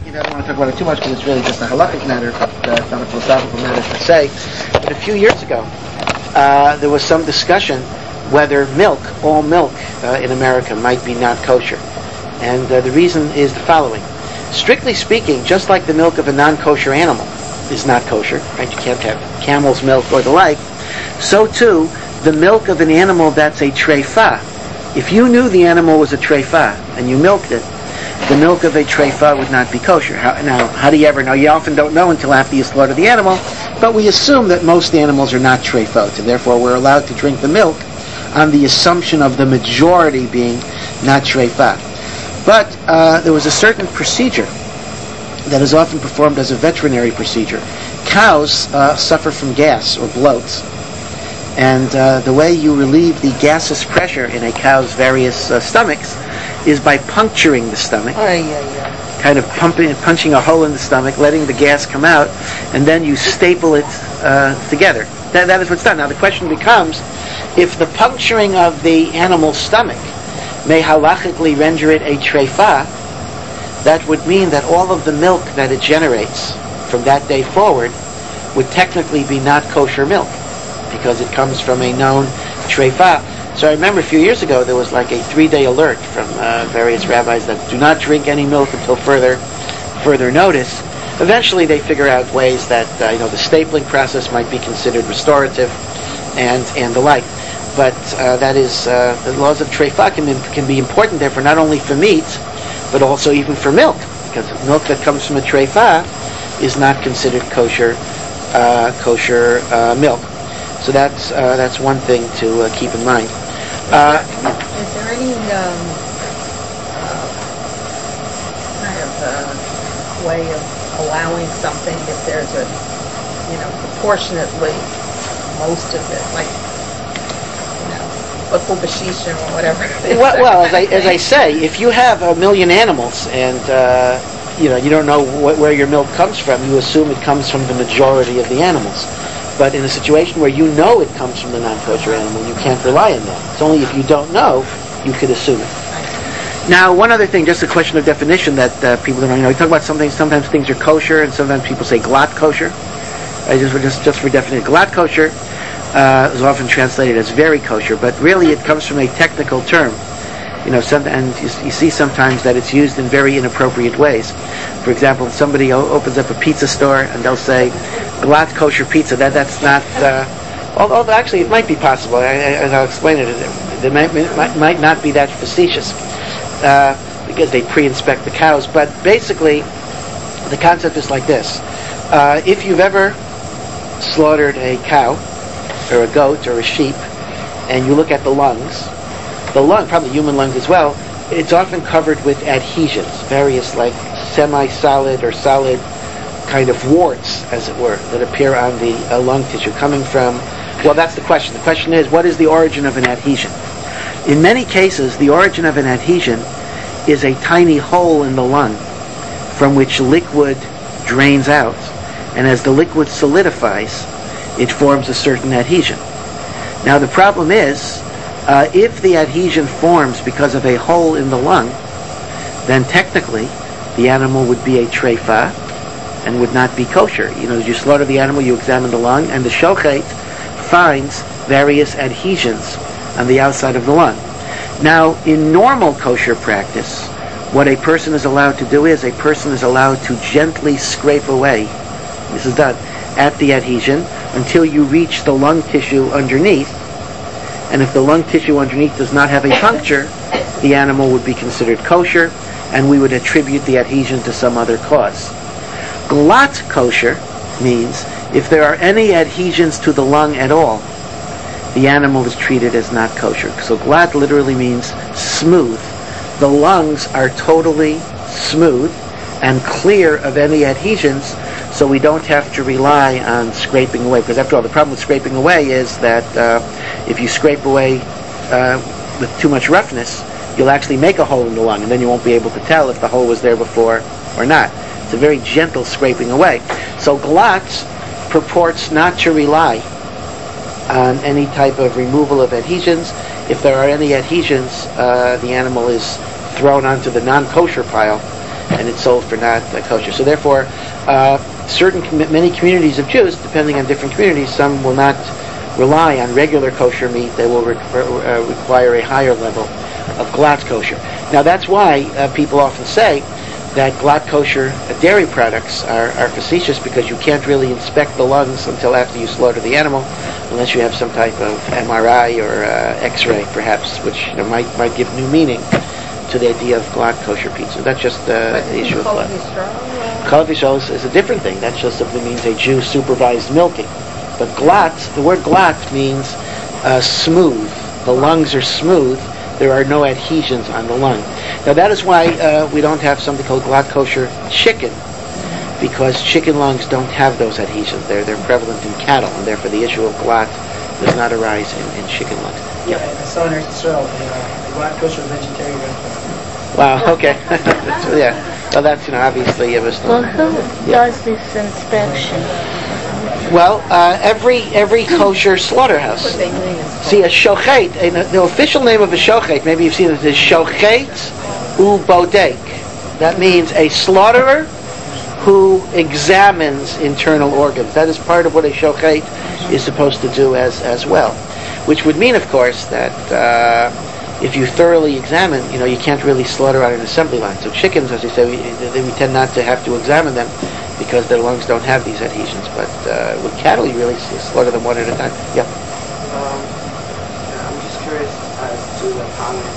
I don't want to talk about it too much because it's really just a halakhic matter, it's not a philosophical matter per se. But a few years ago, there was some discussion whether all milk in America might be not kosher. And the reason is the following. Strictly speaking, just like the milk of a non-kosher animal is not kosher, right? You can't have camel's milk or the like, so too, the milk of an animal that's a treifa. If you knew the animal was a treifa and you milked it, the milk of a treifa would not be kosher. How do you ever know? You often don't know until after you slaughter the animal, but we assume that most animals are not treifot, and therefore we're allowed to drink the milk on the assumption of the majority being not treifa. But there was a certain procedure that is often performed as a veterinary procedure. Cows suffer from gas or bloats, and the way you relieve the gaseous pressure in a cow's various stomachs is by puncturing the stomach, kind of punching a hole in the stomach, letting the gas come out, and then you staple it together. That is what's done. Now the question becomes, if the puncturing of the animal's stomach may halachically render it a treifa, that would mean that all of the milk that it generates from that day forward would technically be not kosher milk, because it comes from a known treifa. So I remember a few years ago there was like a 3-day alert from various rabbis that do not drink any milk until further notice. Eventually they figure out ways that the stapling process might be considered restorative and the like. But that is the laws of treifa can be important, therefore, not only for meat but also even for milk, because milk that comes from a treifa is not considered kosher milk. So that's one thing to keep in mind. Is there any kind of way of allowing something if there's proportionately most of it, like buckle bashishim or whatever? Well, as I say, if you have 1 million animals and you don't know where your milk comes from, you assume it comes from the majority of the animals. But in a situation where you know it comes from the non-kosher animal, you can't rely on that. It's only if you don't know, you could assume it. Now, one other thing, just a question of definition that people don't know. We talk about sometimes things are kosher, and sometimes people say glatt kosher. Just for definition, glatt kosher is often translated as very kosher, but really it comes from a technical term. And you see sometimes that it's used in very inappropriate ways. For example, somebody opens up a pizza store and they'll say glatt kosher pizza. That's not. Although actually it might be possible. I'll explain it. It might not be that facetious because they pre-inspect the cows. But basically, the concept is like this: if you've ever slaughtered a cow or a goat or a sheep, and you look at the lungs. The lung, probably human lungs as well, it's often covered with adhesions, various like semi-solid or solid kind of warts, as it were, that appear on the lung tissue coming from, well, that's the question. The question is, what is the origin of an adhesion? In many cases, the origin of an adhesion is a tiny hole in the lung from which liquid drains out, and as the liquid solidifies, it forms a certain adhesion. Now, the problem is, if the adhesion forms because of a hole in the lung, then technically the animal would be a treifa and would not be kosher. As you slaughter the animal, you examine the lung, and the shochet finds various adhesions on the outside of the lung. Now, in normal kosher practice, what a person is allowed to do is a person is allowed to gently scrape away, this is done, at the adhesion until you reach the lung tissue underneath. And if the lung tissue underneath does not have a puncture, the animal would be considered kosher, and we would attribute the adhesion to some other cause. Glatt kosher means if there are any adhesions to the lung at all, the animal is treated as not kosher. So glatt literally means smooth. The lungs are totally smooth and clear of any adhesions, so we don't have to rely on scraping away. Because after all, the problem with scraping away is that if you scrape away with too much roughness, you'll actually make a hole in the lung, and then you won't be able to tell if the hole was there before or not. It's a very gentle scraping away. So glatt purports not to rely on any type of removal of adhesions. If there are any adhesions, the animal is thrown onto the non-kosher pile and it's sold for not kosher. So therefore, many communities of Jews, depending on different communities, some will not rely on regular kosher meat. They will require a higher level of glatt kosher. Now that's why people often say that glatt kosher dairy products are facetious, because you can't really inspect the lungs until after you slaughter the animal, unless you have some type of MRI or X-ray, perhaps, which might give new meaning to the idea of glatt kosher pizza. That's just the issue of glatt. Chalav Yisrael is a different thing. That just simply means a Jew supervised milking. But glatt, the word glatt means smooth. The lungs are smooth. There are no adhesions on the lung. Now that is why we don't have something called glatt kosher chicken, because chicken lungs don't have those adhesions. They're prevalent in cattle, and therefore the issue of glatt does not arise in chicken lungs. Yeah, I saw in Israel the glatt kosher vegetarian restaurant. Wow. Okay. So, yeah. Well, that's obviously a mistake. Well, who does this inspection? Well, every kosher slaughterhouse. See, a shochet, the official name of a shochet, maybe you've seen it, is shochet ubodek. That means a slaughterer who examines internal organs. That is part of what a shochet is supposed to do as well. Which would mean, of course, that if you thoroughly examine, you can't really slaughter on an assembly line. So chickens, as you say, we tend not to have to examine them, because their lungs don't have these adhesions. But with cattle, you really slaughter them one at a time. Yeah. I'm just curious as to the comment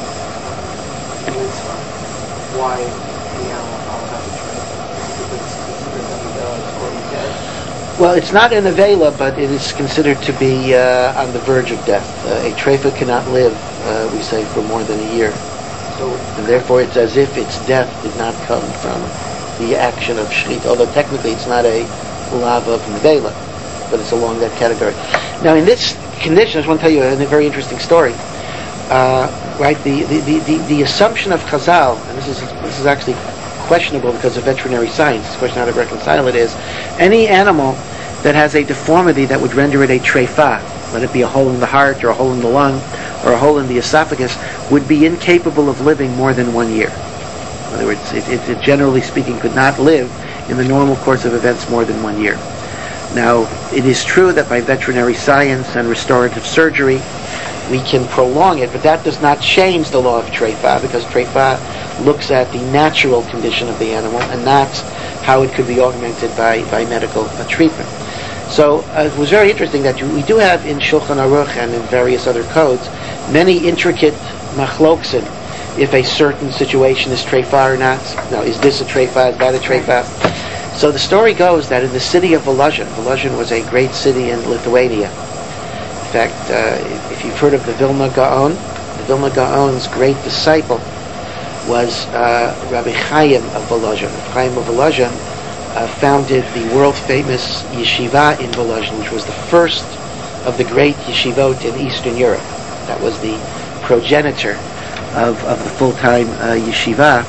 why the animal follows out the trade. Because it's considered already dead. Well, it's not an avela, but it is considered to be on the verge of death. A treifa cannot live, we say, for more than a year. And therefore it's as if its death did not come from the action of shechita, although technically it's not a lav of nevela, but it's along that category. Now, in this condition, I just want to tell you a very interesting story. Right, the assumption of Chazal, and this is actually questionable because of veterinary science. It's a question how to reconcile it. Is any animal that has a deformity that would render it a treifa, let it be a hole in the heart or a hole in the lung or a hole in the esophagus, would be incapable of living more than 1 year. In other words, it generally speaking could not live in the normal course of events more than 1 year. Now, it is true that by veterinary science and restorative surgery, we can prolong it, but that does not change the law of treifa, because treifa looks at the natural condition of the animal and not how it could be augmented by medical treatment. So it was very interesting that we do have in Shulchan Aruch and in various other codes many intricate machloksim if a certain situation is treifa or not. Now, is this a treifa? Is that a treifa? So the story goes that in the city of Volozhin was a great city in Lithuania. In fact, if you've heard of the Vilna Gaon, the Vilna Gaon's great disciple was Rabbi Chaim of Volozhin. Rabbi Chaim of Volozhin founded the world-famous yeshiva in Volozhin, which was the first of the great yeshivot in Eastern Europe. That was the progenitor of the full-time yeshiva.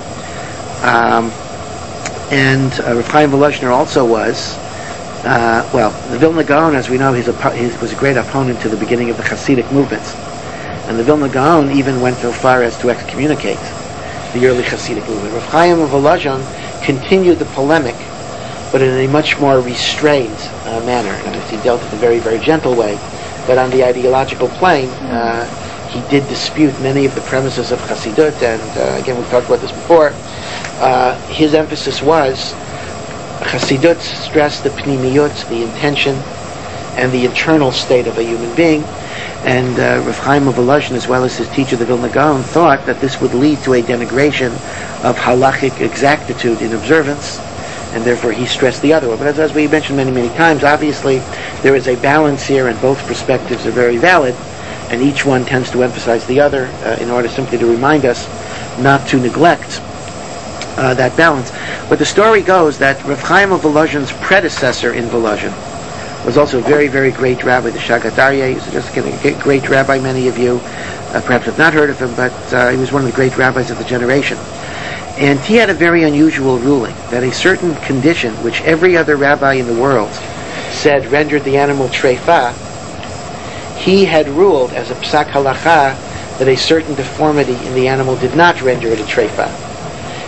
And Rabbi Chaim Volozhiner also was, the Vilna Gaon, as we know, he was a great opponent to the beginning of the Hasidic movements. And the Vilna Gaon even went so far as to excommunicate the early Hasidic movement. Rabbi Chaim of Volozhin continued the polemic, but in a much more restrained manner. And he dealt in a very, very gentle way. But on the ideological plane, he did dispute many of the premises of Hasidut, and again, we've talked about this before. His emphasis was Hasidut stressed the pnimiyut, the intention, and the internal state of a human being. And Rav Chaim of Volozhin, as well as his teacher, the Vilna Gaon, thought that this would lead to a denigration of halachic exactitude in observance, and therefore he stressed the other one. But as we mentioned many, many times, obviously there is a balance here, and both perspectives are very valid, and each one tends to emphasize the other in order simply to remind us not to neglect that balance. But the story goes that Rav Chaim of Volozhin's predecessor in Volozhin was also a very, very great rabbi, the Shagat Aryeh. He was just a great rabbi. Many of you perhaps have not heard of him, but he was one of the great rabbis of the generation. And he had a very unusual ruling, that a certain condition, which every other rabbi in the world said rendered the animal treifa, he had ruled as a psak halacha that a certain deformity in the animal did not render it a treifa.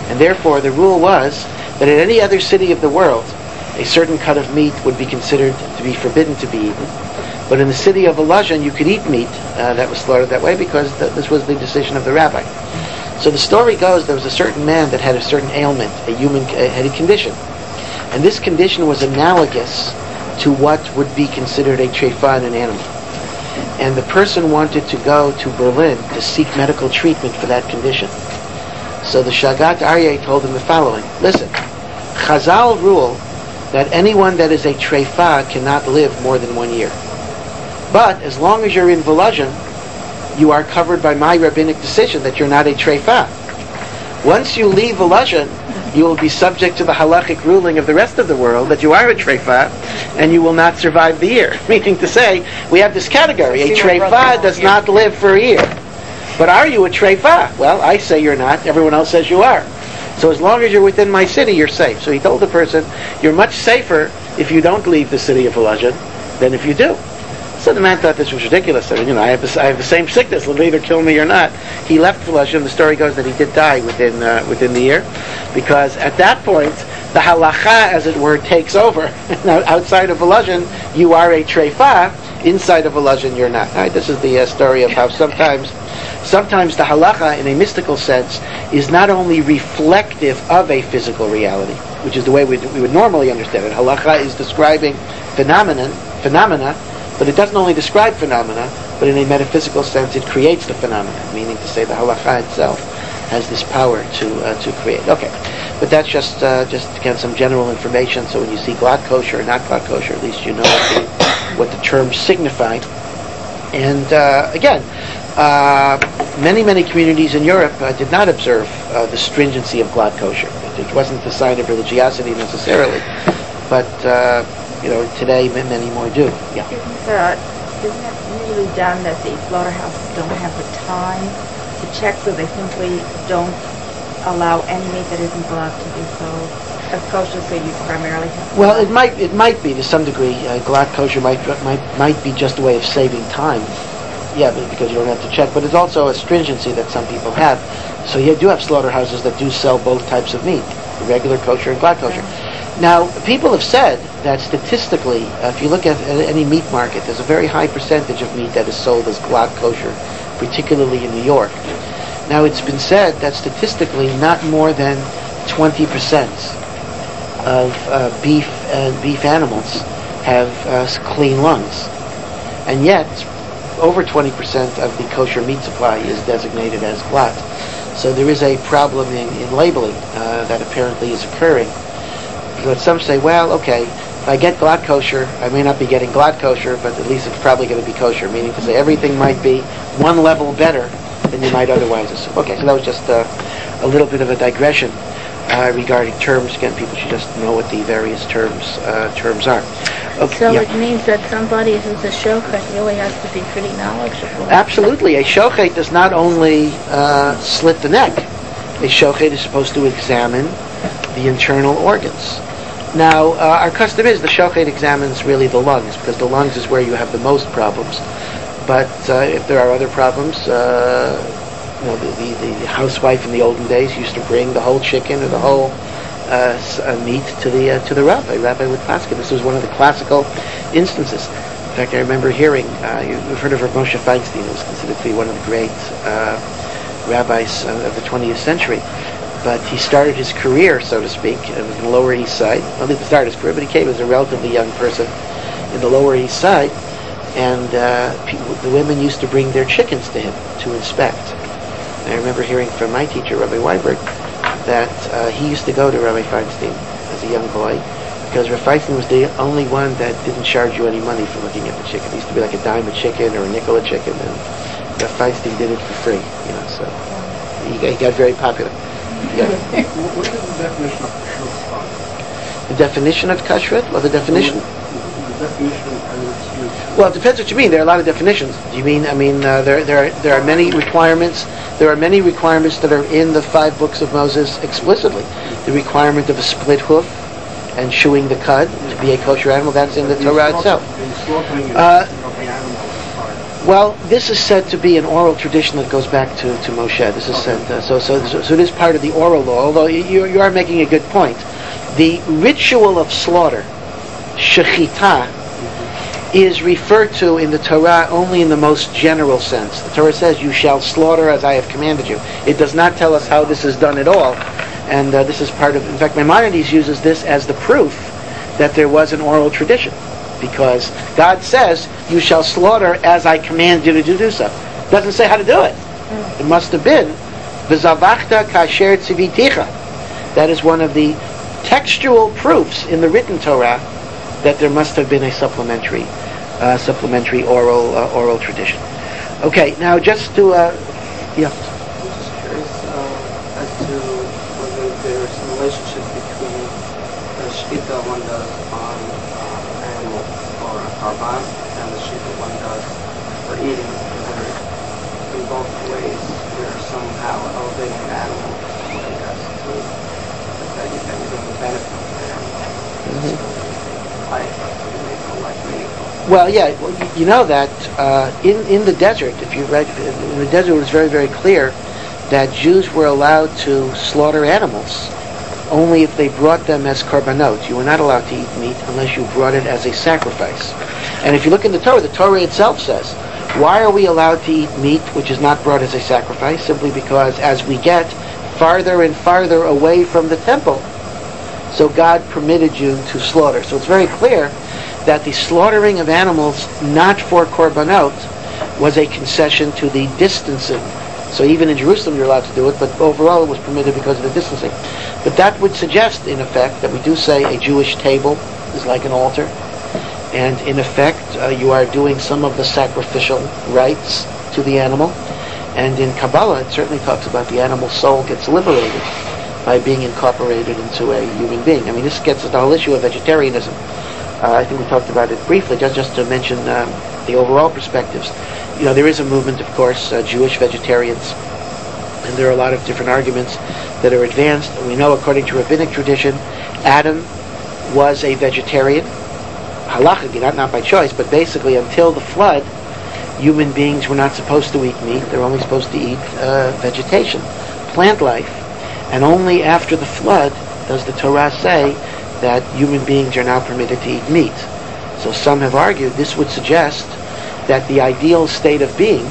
And therefore, the rule was that in any other city of the world, a certain cut of meat would be considered to be forbidden to be eaten. But in the city of Volozhin, you could eat meat that was slaughtered that way because this was the decision of the rabbi. So the story goes, there was a certain man that had a certain ailment, had a condition. And this condition was analogous to what would be considered a treifa in an animal. And the person wanted to go to Berlin to seek medical treatment for that condition. So the Shagat Aryeh told him the following: listen, Chazal rule that anyone that is a treifa cannot live more than 1 year. But as long as you're in Volozhin, you are covered by my rabbinic decision that you're not a treifa. Once you leave Volozhin, you will be subject to the halachic ruling of the rest of the world that you are a treifa, and you will not survive the year. Meaning to say, we have this category: a treifa does not live for a year. But are you a treifa? Well, I say you're not. Everyone else says you are. So as long as you're within my city, you're safe. So he told the person, you're much safer if you don't leave the city of Volozhin than if you do. So the man thought this was ridiculous. I mean, I have the same sickness. It'll either kill me or not. He left Volozhin. The story goes that he did die within the year, because at that point the halacha, as it were, takes over. Now, outside of Volozhin, you are a treifa. Inside of Volozhin, you're not. All right, this is the story of how sometimes the halacha, in a mystical sense, is not only reflective of a physical reality, which is the way we would normally understand it. Halacha is describing phenomena. But it doesn't only describe phenomena, but in a metaphysical sense, it creates the phenomena. Meaning to say, the halacha itself has this power to create. Okay, but that's just again some general information. So when you see glatt kosher or not glatt kosher, at least you know what the terms signify. And again, many communities in Europe did not observe the stringency of glatt kosher. It wasn't the sign of religiosity necessarily, but. Today many more do. Yeah. Isn't it usually done that the slaughterhouses don't have the time to check, so they simply don't allow any meat that isn't allowed to be sold as kosher? So you primarily have. Well, it might be to some degree. Glatt kosher might be just a way of saving time. Yeah, because you don't have to check. But it's also a stringency that some people have. So you do have slaughterhouses that do sell both types of meat: regular kosher and glatt kosher. Now, people have said that statistically, if you look at any meat market, there's a very high percentage of meat that is sold as glatt kosher, particularly in New York. Now, it's been said that statistically, not more than 20% of beef animals have clean lungs, and yet over 20% of the kosher meat supply is designated as glatt. So there is a problem in labeling that apparently is occurring. But some say, well, okay, if I get glatt kosher, I may not be getting glatt kosher, but at least it's probably going to be kosher, meaning to say everything might be one level better than you might otherwise assume. Okay, so that was just a little bit of a digression regarding terms. Again, people should just know what the various terms are. Okay, so it means that somebody who's a shochet really has to be pretty knowledgeable. Absolutely. A shochet does not only slit the neck. A shochet is supposed to examine the internal organs. Now, our custom is the shochet examines really the lungs, because the lungs is where you have the most problems. But if there are other problems, the housewife in the olden days used to bring the whole chicken or the whole meat to the rabbi. Rabbi would paskin. This was one of the classical instances. In fact, I remember hearing, you've heard of Rav Moshe Feinstein, who was considered to be one of the great rabbis of the 20th century. But he started his career, so to speak, in the Lower East Side. Well, he didn't start his career, but he came as a relatively young person in the Lower East Side. And the women used to bring their chickens to him to inspect. And I remember hearing from my teacher, Rabbi Weinberg, that he used to go to Rabbi Feinstein as a young boy, because Rabbi Feinstein was the only one that didn't charge you any money for looking at the chicken. It used to be like a dime a chicken or a nickel a chicken, and Rabbi Feinstein did it for free. So he got very popular. Yeah. What is the definition of kashrut? The definition of kashrut? Well, the definition. The definition and Well, it depends what you mean. There are a lot of definitions. Do you mean? There are many requirements. There are many requirements that are in the 5 books of Moses explicitly. The requirement of a split hoof and chewing the cud to be a kosher animal. That's in the Torah itself. Well, this is said to be an oral tradition that goes back to Moshe. This is said, so it is part of the oral law, although you are making a good point. The ritual of slaughter, shechita, is referred to in the Torah only in the most general sense. The Torah says, you shall slaughter as I have commanded you. It does not tell us how this is done at all. And this is part of, in fact, Maimonides uses this as the proof that there was an oral tradition. Because God says, you shall slaughter as I command you to do so. It doesn't say how to do it. It must have been, v'zavachta kasher tziviticha. That is one of the textual proofs in the written Torah that there must have been a supplementary oral tradition. Okay, now just to, I'm just curious as to whether there's some relationship between the shkita one does on animals or karban and the shkita one does for eating. Whether in both ways we're somehow elevating an animal when it has to that you're getting the benefit of the animal. Life, meaningful. well, yeah, you know that in the desert, if you read, in the desert it was very, very clear that Jews were allowed to slaughter animals only if they brought them as korbanot. You were not allowed to eat meat unless you brought it as a sacrifice. And if you look in the Torah itself says, why are we allowed to eat meat which is not brought as a sacrifice? Simply because as we get farther and farther away from the temple, so God permitted you to slaughter. So it's very clear that the slaughtering of animals not for korbanot was a concession to the distancing. So even in Jerusalem you're allowed to do it, but overall it was permitted because of the distancing. But that would suggest, in effect, that we do say a Jewish table is like an altar. And in effect, you are doing some of the sacrificial rites to the animal. And in Kabbalah, it certainly talks about the animal soul gets liberated by being incorporated into a human being. I mean, this gets at the whole issue of vegetarianism. I think we talked about it briefly, just to mention the overall perspectives. You know, there is a movement, of course, Jewish vegetarians, and there are a lot of different arguments that are advanced. We know, according to rabbinic tradition, Adam was a vegetarian, halachically, not by choice, but basically until the flood, human beings were not supposed to eat meat. They're only supposed to eat vegetation, plant life. And only after the flood does the Torah say that human beings are now permitted to eat meat. So some have argued this would suggest that the ideal state of being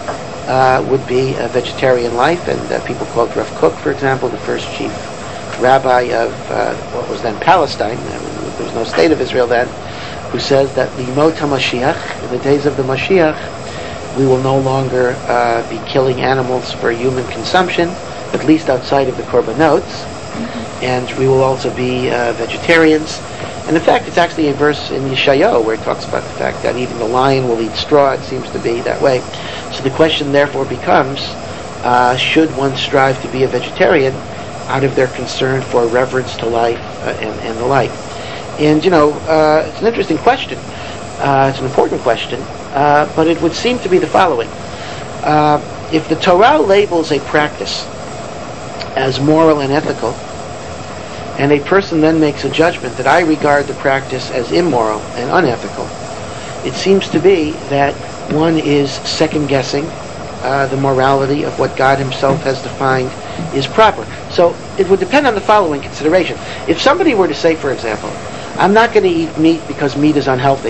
would be a vegetarian life, and people quote Rav Kook, for example, the first chief rabbi of what was then Palestine. There was no state of Israel then, who says that Limot HaMashiach, in the days of the Mashiach, we will no longer be killing animals for human consumption, at least outside of the korbanot, and we will also be vegetarians. And in fact, it's actually a verse in Yeshayahu where it talks about the fact that even the lion will eat straw. It seems to be that way. So the question therefore becomes, should one strive to be a vegetarian out of their concern for reverence to life and the like? And, you know, it's an interesting question. It's an important question, but it would seem to be the following. If the Torah labels a practice as moral and ethical, and a person then makes a judgment that I regard the practice as immoral and unethical, it seems to be that one is second-guessing the morality of what God himself has defined is proper. So it would depend on the following consideration. If somebody were to say, for example, I'm not going to eat meat because meat is unhealthy,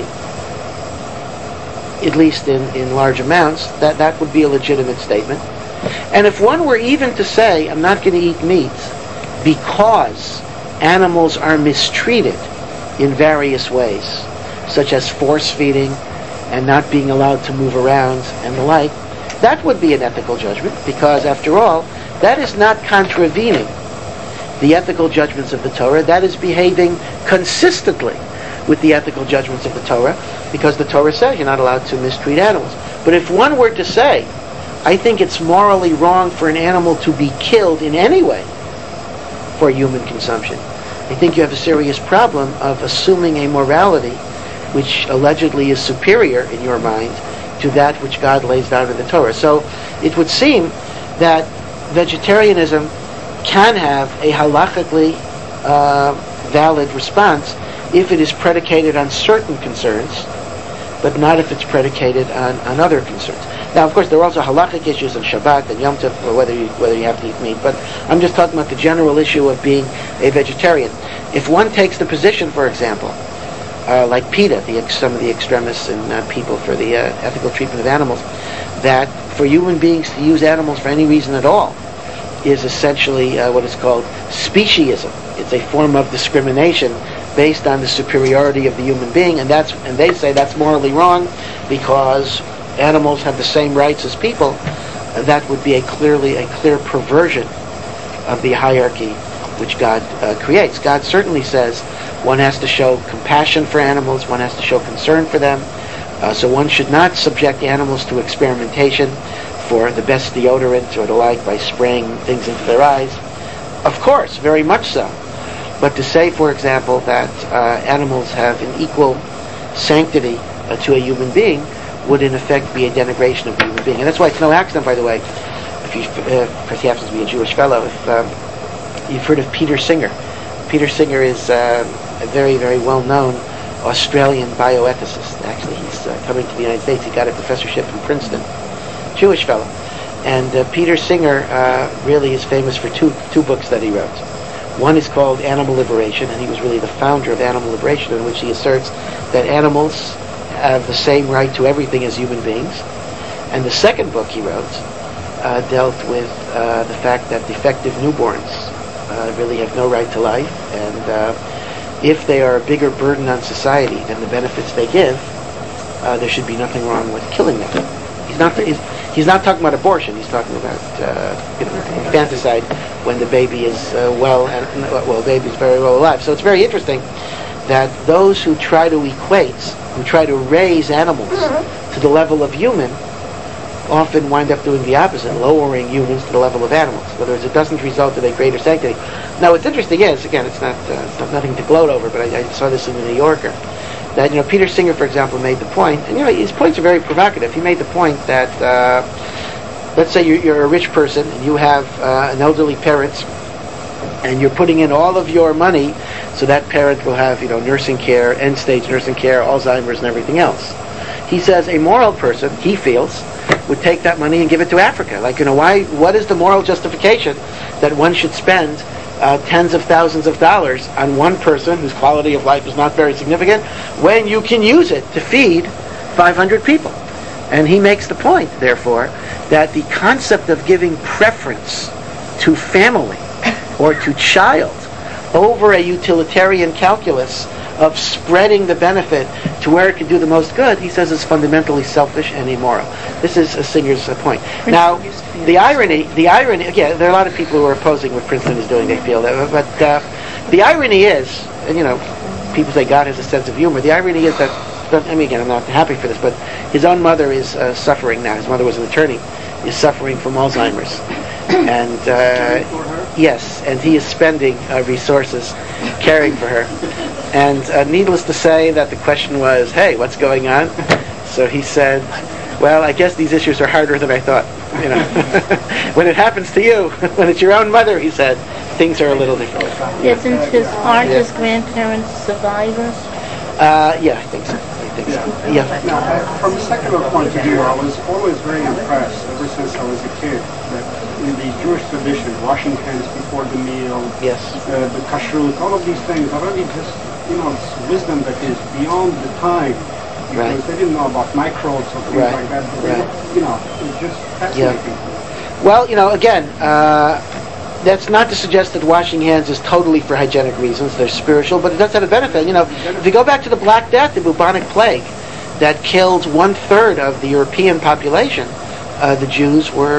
at least in large amounts, that would be a legitimate statement. And if one were even to say, I'm not going to eat meat because animals are mistreated in various ways, such as force feeding and not being allowed to move around and the like, that would be an ethical judgment, because after all, that is not contravening the ethical judgments of the Torah. That is behaving consistently with the ethical judgments of the Torah, because the Torah says you're not allowed to mistreat animals. But if one were to say, I think it's morally wrong for an animal to be killed in any way for human consumption, I think you have a serious problem of assuming a morality which allegedly is superior in your mind to that which God lays down in the Torah. So it would seem that vegetarianism can have a halachically valid response if it is predicated on certain concerns, but not if it's predicated on other concerns. Now, of course, there are also halachic issues on Shabbat and Yom Tov, or whether you have to eat meat, but I'm just talking about the general issue of being a vegetarian. If one takes the position, for example, like PETA, some of the extremists and people for the ethical treatment of animals, that for human beings to use animals for any reason at all is essentially what is called speciesism. It's a form of discrimination based on the superiority of the human being, and they say that's morally wrong because animals have the same rights as people. That would be a clear perversion of the hierarchy which God creates. God certainly says one has to show compassion for animals, one has to show concern for them, so one should not subject animals to experimentation for the best deodorant or the like by spraying things into their eyes. Of course, very much so. But to say, for example, that animals have an equal sanctity to a human being would in effect be a denigration of the human being. And that's why it's no accident, by the way, because he happens to be a Jewish fellow, if you've heard of Peter Singer. Peter Singer is a very, very well-known Australian bioethicist. Actually, he's coming to the United States. He got a professorship in Princeton. Jewish fellow. And Peter Singer really is famous for two books that he wrote. One is called Animal Liberation, and he was really the founder of Animal Liberation, in which he asserts that animals have the same right to everything as human beings. And the second book he wrote dealt with the fact that defective newborns really have no right to life, and if they are a bigger burden on society than the benefits they give, there should be nothing wrong with killing them. He's not talking about abortion. He's talking about infanticide when the baby is the baby is very well alive. So it's very interesting that those who try to raise animals to the level of human, often wind up doing the opposite, lowering humans to the level of animals. In other words, it doesn't result in a greater sanctity. Now, what's interesting is, again, it's not nothing to gloat over, but I saw this in the New Yorker, that Peter Singer, for example, made the point, and his points are very provocative. He made the point that let's say you're a rich person and you have an elderly parent, and you're putting in all of your money so that parent will have nursing care, end-stage nursing care, Alzheimer's, and everything else. He says a moral person, he feels, would take that money and give it to Africa. What is the moral justification that one should spend tens of thousands of dollars on one person whose quality of life is not very significant when you can use it to feed 500 people? And he makes the point, therefore, that the concept of giving preference to family or to child over a utilitarian calculus of spreading the benefit to where it can do the most good, he says, is fundamentally selfish and immoral. This is Singer's point. Now, the irony, again, there are a lot of people who are opposing what Princeton is doing, they feel that, but the irony is, and people say God has a sense of humor, the irony is that, again, I'm not happy for this, but his own mother is suffering now. His mother was an attorney, is suffering from Alzheimer's. And yes, and he is spending resources caring for her. And needless to say that the question was, hey, what's going on? So he said, well, I guess these issues are harder than I thought. When it happens to you, when it's your own mother, he said, things are a little different. Isn't his grandparents survivors? Yeah, I think so. Yeah. Now, from a secular point of view, I was always very impressed, ever since I was a kid, that in the Jewish tradition, washing hands before the meal, yes, the kashrut, all of these things are really just, it's wisdom that is beyond the time. Because they didn't know about microbes or things like that. But it's just fascinating. Yeah. Well, again, that's not to suggest that washing hands is totally for hygienic reasons. They're spiritual, but it does have a benefit. If you go back to the Black Death, the bubonic plague, that killed 1/3 of the European population, the Jews were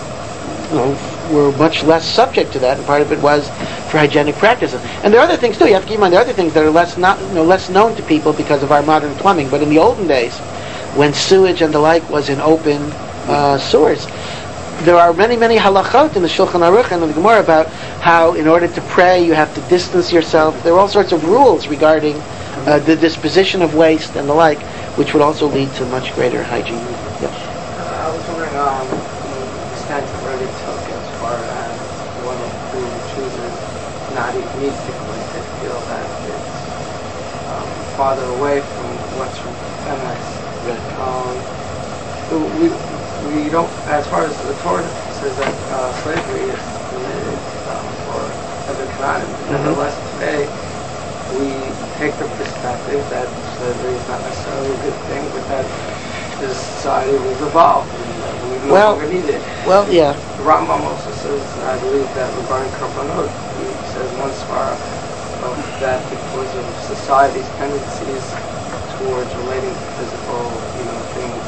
much less subject to that, and part of it was for hygienic practices. And there are other things too. You have to keep in mind there are other things that are less known to people because of our modern plumbing. But in the olden days, when sewage and the like was in open sewers, there are many, many halachot in the Shulchan Aruch and in the Gemara about how, in order to pray, you have to distance yourself. There are all sorts of rules regarding the disposition of waste and the like, which would also lead to much greater hygiene. Yes. I was wondering, the stance already took as far as one who chooses not eat meat because they feel that it's farther away from what's feminist. We don't, as far as the Torah says that slavery is permitted for other tribes. Nevertheless, today we take the perspective that slavery is not necessarily a good thing, but that the society was evolved and we no longer need it. Well, yeah. The Rambam also says, I believe that regarding Karbanot, he says one svara that because of society's tendencies towards relating to physical, things,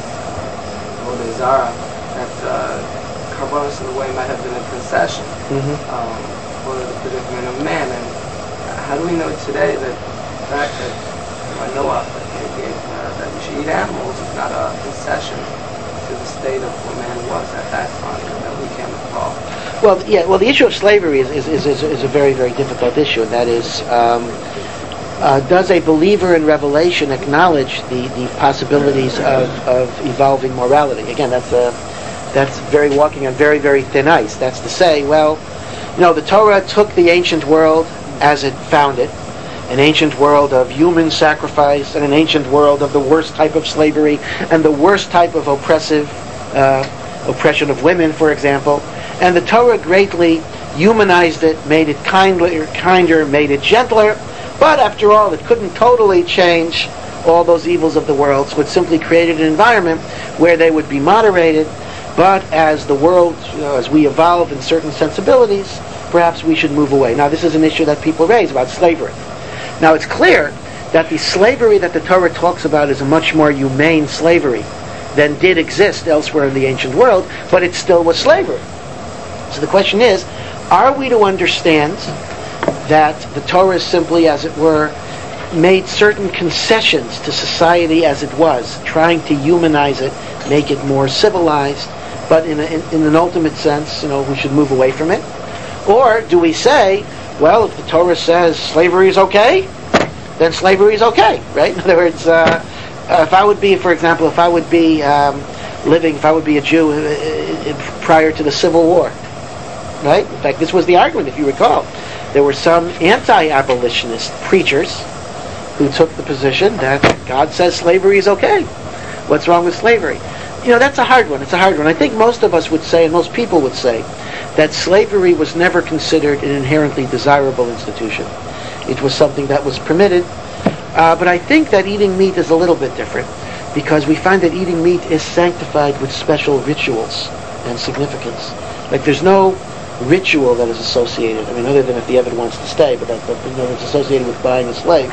Zara, that Karbanos in a way might have been a concession for the predicament of man. And how do we know today that the fact that Noah that we should eat animals is not a concession to the state of where man was at that time, and that we can't recall? Well, yeah. Well, the issue of slavery is a very, very difficult issue, and that is, does a believer in Revelation acknowledge the possibilities of evolving morality? Again, that's very walking on very, very thin ice. That's to say, well, the Torah took the ancient world as it found it, an ancient world of human sacrifice, and an ancient world of the worst type of slavery and the worst type of oppression of women, for example. And the Torah greatly humanized it, made it kinder, made it gentler. But after all, it couldn't totally change all those evils of the world, so it simply created an environment where they would be moderated. But as the world, as we evolve in certain sensibilities, perhaps we should move away. Now, this is an issue that people raise about slavery. Now, it's clear that the slavery that the Torah talks about is a much more humane slavery than did exist elsewhere in the ancient world, but it still was slavery. So the question is, are we to understand that the Torah simply, as it were, made certain concessions to society as it was, trying to humanize it, make it more civilized, but in an ultimate sense, we should move away from it? Or do we say, well, if the Torah says slavery is okay, then slavery is okay, right? In other words, if I would be, for example, if I would be a Jew prior to the Civil War, right? In fact, this was the argument, if you recall. There were some anti-abolitionist preachers who took the position that God says slavery is okay. What's wrong with slavery? That's a hard one. It's a hard one. I think most of us would say, and most people would say, that slavery was never considered an inherently desirable institution. It was something that was permitted. But I think that eating meat is a little bit different, because we find that eating meat is sanctified with special rituals and significance. Like there's no ritual that is associated, other than if the Eved wants to stay, but it's associated with buying a slave.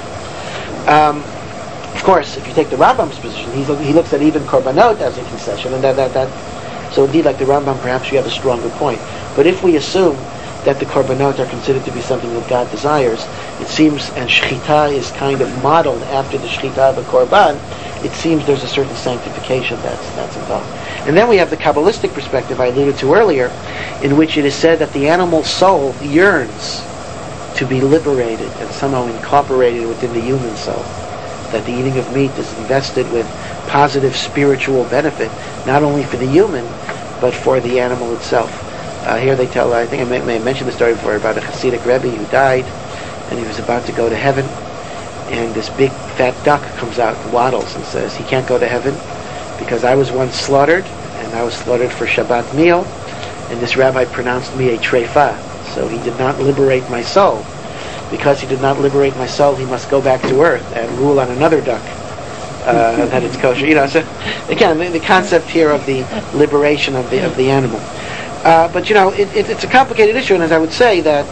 Of course, if you take the Rambam's position, he looks at even korbanot as a concession, and so indeed, like the Rambam, perhaps you have a stronger point. But if we assume that the korbanot are considered to be something that God desires, it seems, and shechita is kind of modeled after the shechita of the korban, it seems there's a certain sanctification that's involved. And then we have the Kabbalistic perspective I alluded to earlier, in which it is said that the animal soul yearns to be liberated and somehow incorporated within the human soul. That the eating of meat is invested with positive spiritual benefit, not only for the human, but for the animal itself. Here they tell, I think I may have mentioned the story before, about a Hasidic Rebbe who died, and he was about to go to heaven, and this big fat duck comes out and waddles and says, he can't go to heaven because I was once slaughtered, and I was slaughtered for Shabbat meal, and this rabbi pronounced me a treifa, so he did not liberate my soul. Because he did not liberate my soul, he must go back to earth and rule on another duck that it's kosher. So again, the concept here of the liberation of the animal. But it's a complicated issue, and as I would say that,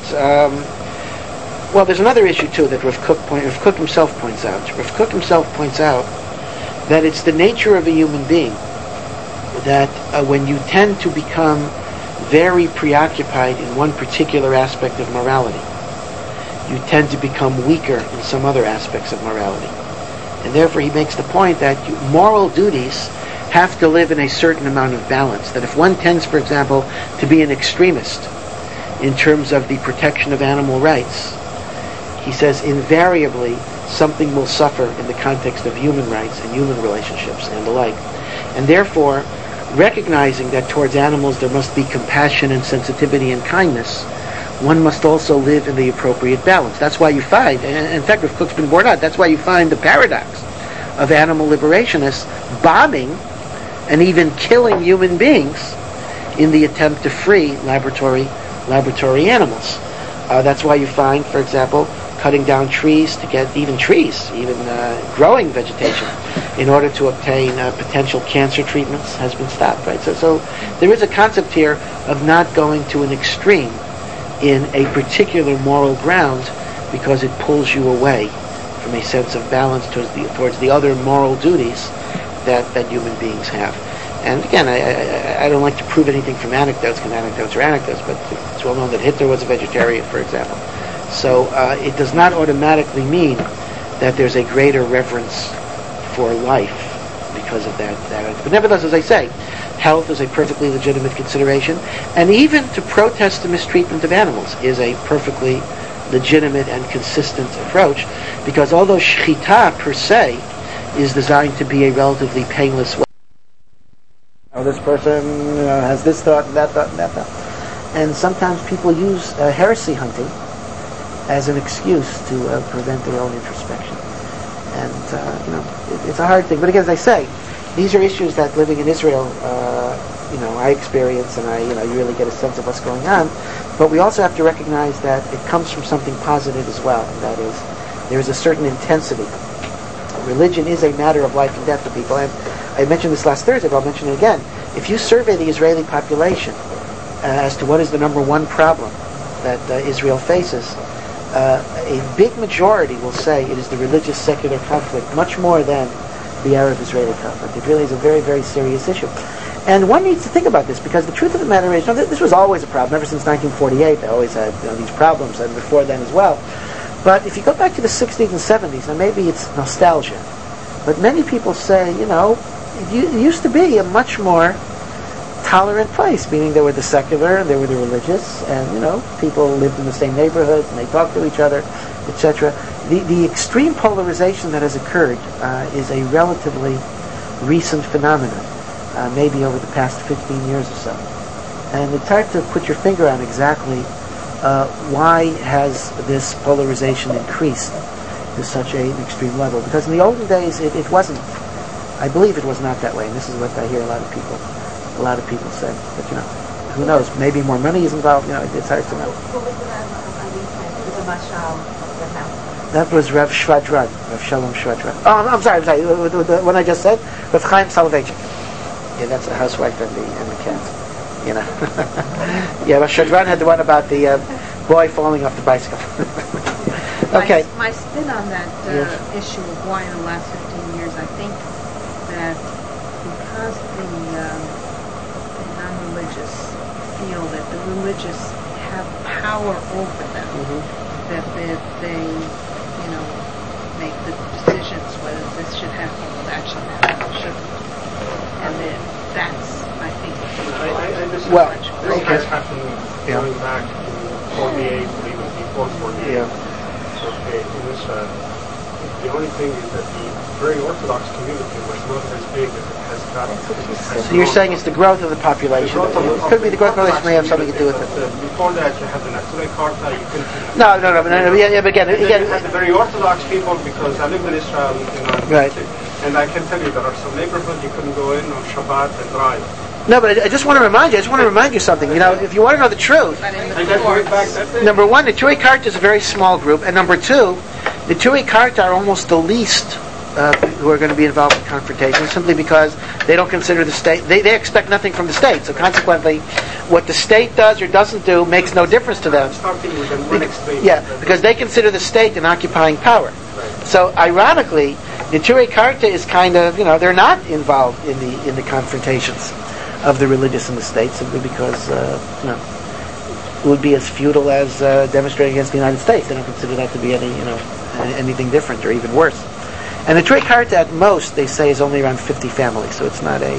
there's another issue too that Rav Kook himself points out. Rav Kook himself points out that it's the nature of a human being that when you tend to become very preoccupied in one particular aspect of morality, you tend to become weaker in some other aspects of morality. And therefore he makes the point that moral duties have to live in a certain amount of balance. That if one tends, for example, to be an extremist in terms of the protection of animal rights, he says invariably something will suffer in the context of human rights and human relationships and the like. And therefore, recognizing that towards animals there must be compassion and sensitivity and kindness, one must also live in the appropriate balance. That's why you find, and in fact, Rav Kook's been borne out, that's why you find the paradox of animal liberationists bombing and even killing human beings in the attempt to free laboratory animals. That's why you find, for example, cutting down trees to get even growing vegetation in order to obtain potential cancer treatments has been stopped, right? So there is a concept here of not going to an extreme in a particular moral ground because it pulls you away from a sense of balance towards the other moral duties that human beings have. And again, I don't like to prove anything from anecdotes, because anecdotes are anecdotes, but it's well known that Hitler was a vegetarian, for example. So it does not automatically mean that there's a greater reverence for life because of that. But nevertheless, as I say, health is a perfectly legitimate consideration, and even to protest the mistreatment of animals is a perfectly legitimate and consistent approach, because although shechita per se is designed to be a relatively painless way, this person has this thought and that thought and that thought, and sometimes people use heresy hunting as an excuse to prevent their own introspection. And it's a hard thing. But again, as I say, these are issues that living in Israel, I experience, and you really get a sense of what's going on. But we also have to recognize that it comes from something positive as well. And that is, there is a certain intensity. Religion is a matter of life and death to people. And I mentioned this last Thursday, but I'll mention it again. If you survey the Israeli population as to what is the number one problem that Israel faces, a big majority will say it is the religious secular conflict, much more than the Arab-Israeli conflict. It really is a very, very serious issue. And one needs to think about this, because the truth of the matter is, this was always a problem. Ever since 1948, they always had these problems, and before then as well. But if you go back to the 60s and 70s, and maybe it's nostalgia, but many people say, it used to be a much more tolerant place, meaning there were the secular and there were the religious, and people lived in the same neighborhoods and they talked to each other, etc. The extreme polarization that has occurred is a relatively recent phenomenon, maybe over the past 15 years or so. And it's hard to put your finger on exactly why has this polarization increased to such an extreme level. Because in the olden days it wasn't. I believe it was not that way, and this is what I hear a lot of people say. But who knows? Maybe more money is involved. It's hard to know. That was Rav Shvadran, Rav Shalom Shvadran. Oh, I'm sorry. The one I just said, Rav Chaim Soloveitchik. Yeah, that's the housewife and the cat. Yeah, Rav Shvadran had the one about the boy falling off the bicycle. Okay. My spin on that issue of why in the last 15 years, I think that because the non-religious feel that the religious have power over them, that they make the decisions whether this should happen or that should happen or shouldn't. And that's, I think, this has happened going back to 48, even before 48. Yeah. Okay, in Israel. The only thing is that the very Orthodox community was not as big as it has gotten. So you're saying it's the growth of the population. It could be the growth of the population may have something to do with it. Before that, you had the Natsure Karta, you couldn't... No, but again... You had the very Orthodox people, because I live in Israel, right. And I can tell you there are some neighborhoods you couldn't go in on Shabbat and drive. No, but I just want to remind you something. If you want to know the truth, number one, the Tui Karta is a very small group, and number two, the Tui Karta are almost the least who are going to be involved in confrontation, simply because they don't consider the state, they expect nothing from the state, so consequently what the state does or doesn't do makes no difference to them. Because they consider the state an occupying power. So ironically, the Tui Karta is kind of, they're not involved in the confrontations of the religious and the state, simply because it would be as futile as demonstrating against the United States. They don't consider that to be anything different or even worse. And the Tui Karta at most, they say, is only around 50 families, so it's not a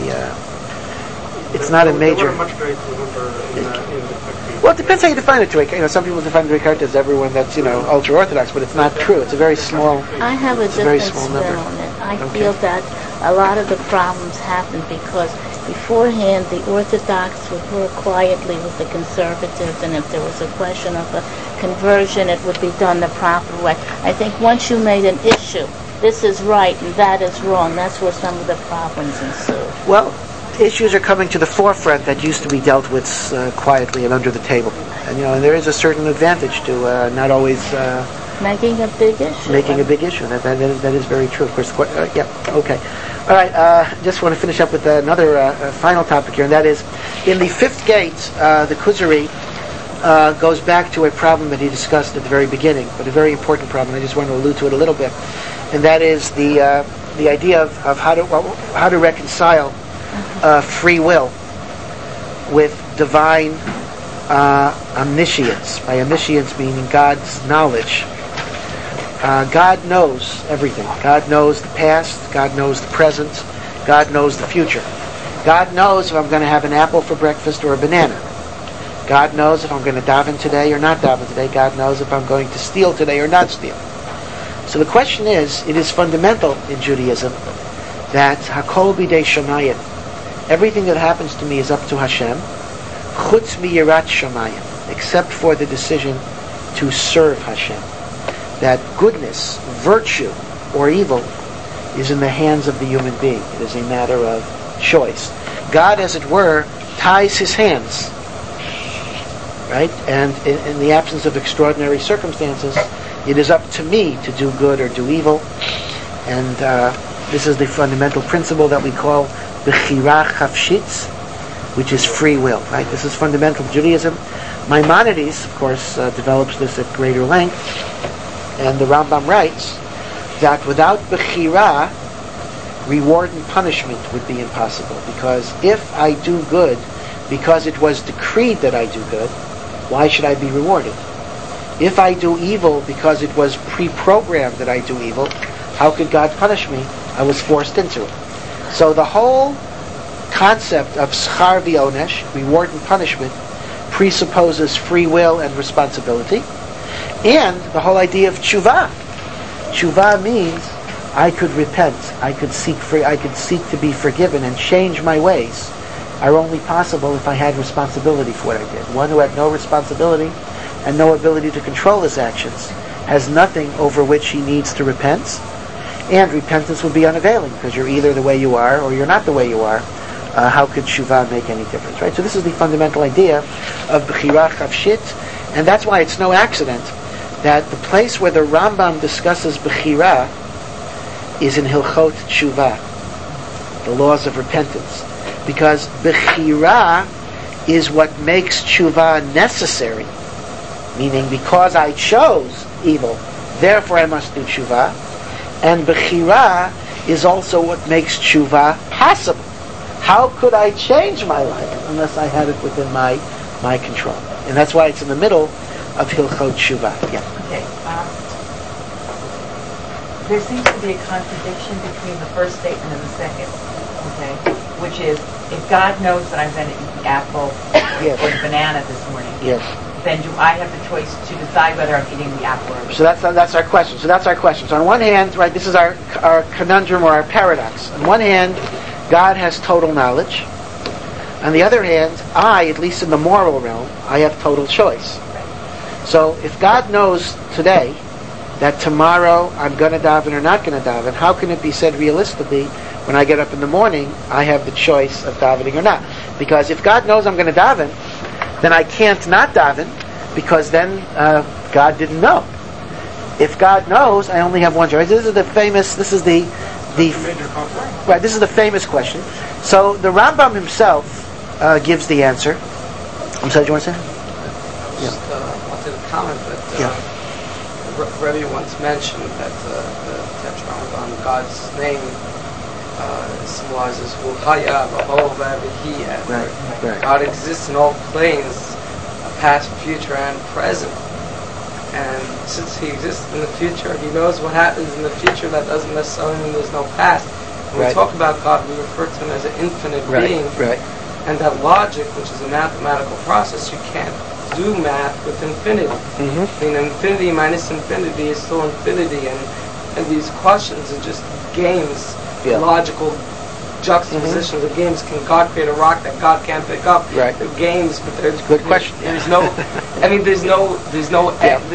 major. There were much greater number in the Well, it depends how you define a Tui Karta. Some people define the Tui Karta as everyone that's ultra orthodox, but it's not true. It's a very small. I have a different spin on it. I feel that a lot of the problems happen because beforehand the Orthodox would work quietly with the conservatives, and if there was a question of a conversion, it would be done the proper way. I think once you made an issue this is right and that is wrong. That's where some of the problems ensue. Well, issues are coming to the forefront that used to be dealt with quietly and under the table. And and there is a certain advantage to not always making a big issue. Making a big issue. That is very true. Of course. Yeah. Okay. All right. Just want to finish up with another final topic here, and that is in the fifth gate. The Kuzari goes back to a problem that he discussed at the very beginning, but a very important problem. I just want to allude to it a little bit, and that is the idea of how to reconcile free will with divine omniscience. By omniscience meaning God's knowledge. God knows everything. God knows the past. God knows the present. God knows the future. God knows if I'm going to have an apple for breakfast or a banana. God knows if I'm going to daven today or not daven today. God knows if I'm going to steal today or not steal. So the question is, it is fundamental in Judaism that Hakol bidei Shamayim. Everything that happens to me is up to Hashem. Chutz mi yirat Shamayim, except for the decision to serve Hashem. That goodness, virtue, or evil is in the hands of the human being. It is a matter of choice. God, as it were, ties his hands. Right? And in the absence of extraordinary circumstances, it is up to me to do good or do evil. And this is the fundamental principle that we call Bechira Chafshitz, which is free will. Right? This is fundamental to Judaism. Maimonides, of course, develops this at greater length. And the Rambam writes that without Bechira, reward and punishment would be impossible. Because if I do good, because it was decreed that I do good, why should I be rewarded? If I do evil because it was pre-programmed that I do evil, how could God punish me? I was forced into it. So the whole concept of schar v'onesh, reward and punishment, presupposes free will and responsibility. And the whole idea of tshuva. Tshuva means I could repent, I could seek to be forgiven and change my ways. Are only possible if I had responsibility for what I did. One who had no responsibility and no ability to control his actions has nothing over which he needs to repent, and repentance would be unavailing because you're either the way you are or you're not the way you are. How could tshuva make any difference, right? So this is the fundamental idea of Bechira Chafshit, and that's why it's no accident that the place where the Rambam discusses Bechira is in Hilchot Tshuva, the laws of repentance. Because Bechira is what makes Tshuva necessary. Meaning, because I chose evil, therefore I must do Tshuva. And Bechira is also what makes Tshuva possible. How could I change my life unless I had it within my control? And that's why it's in the middle of Hilchot Tshuva. Yeah. Okay. There seems to be a contradiction between the first statement and the second. Okay. Which is, if God knows that I'm going to eat the apple or the banana this morning, then do I have the choice to decide whether I'm eating the apple or the So that's our question. So on one hand, right, this is our conundrum or our paradox. On one hand, God has total knowledge. On the other hand, I, at least in the moral realm, I have total choice. So if God knows today that tomorrow I'm going to daven or not going to daven, how can it be said realistically when I get up in the morning, I have the choice of davening or not? Because if God knows I'm going to daven, then I can't not daven, because then God didn't know. If God knows, I only have one choice. This is the famous question. So the Rambam himself gives the answer. I'm sorry, do you want to say? I wanted to comment that Rebbe once mentioned that the Tetragrammaton, God's name, symbolizes Haya, Bahova, V'hi. Right. God exists in all planes, past, future, and present. And since He exists in the future, He knows what happens in the future. That doesn't necessarily mean there's no past. When we talk about God, we refer to Him as an infinite being. Right. And that logic, which is a mathematical process, you can't do math with infinity. Mm-hmm. I mean, infinity minus infinity is still infinity, and these questions are just games, logical juxtapositions of games. Can God create a rock that God can't pick up? Right. They're games, but there's good question. There's no. I mean, there's no.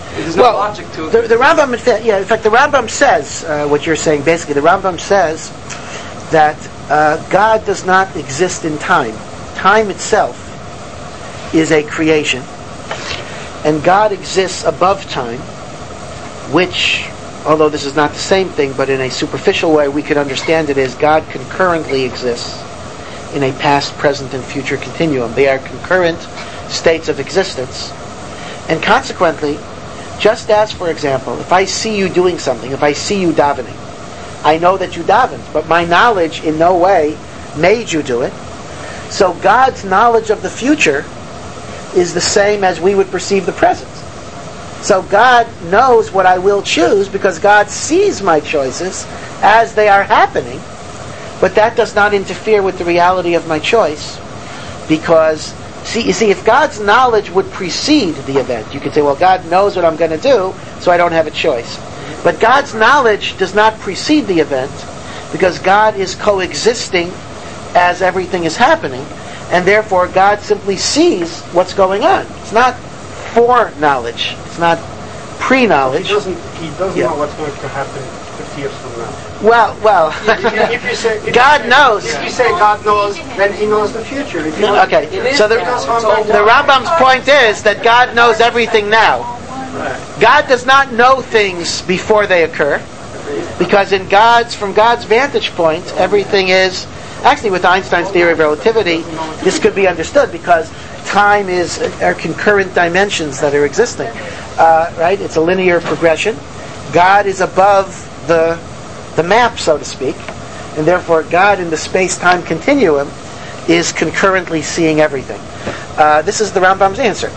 There's no logic to it. The Rambam, in fact, the Rambam says what you're saying. Basically, the Rambam says that God does not exist in time. Time itself is a creation, and God exists above time, which, although this is not the same thing, but in a superficial way we could understand it as God concurrently exists in a past, present, and future continuum. They are concurrent states of existence. And consequently, just as, for example, if I see you doing something, if I see you davening, I know that you davened, but my knowledge in no way made you do it. So God's knowledge of the future is the same as we would perceive the present. So God knows what I will choose because God sees my choices as they are happening, but that does not interfere with the reality of my choice, because you see, if God's knowledge would precede the event, you could say, well, God knows what I'm going to do, so I don't have a choice. But God's knowledge does not precede the event, because God is coexisting as everything is happening, and therefore God simply sees what's going on. It's not foreknowledge. It's not pre-knowledge. He doesn't know what's going to happen 50 years from now. Well. If you say God knows. If you say God knows, then He knows the future. If you Okay. So the Rambam's point is that God knows everything now. God does not know things before they occur, because from God's vantage point, everything is. Actually, with Einstein's theory of relativity, this could be understood because time are concurrent dimensions that are existing. Right? It's a linear progression. God is above the map, so to speak, and therefore God in the space-time continuum is concurrently seeing everything. This is the Rambam's answer.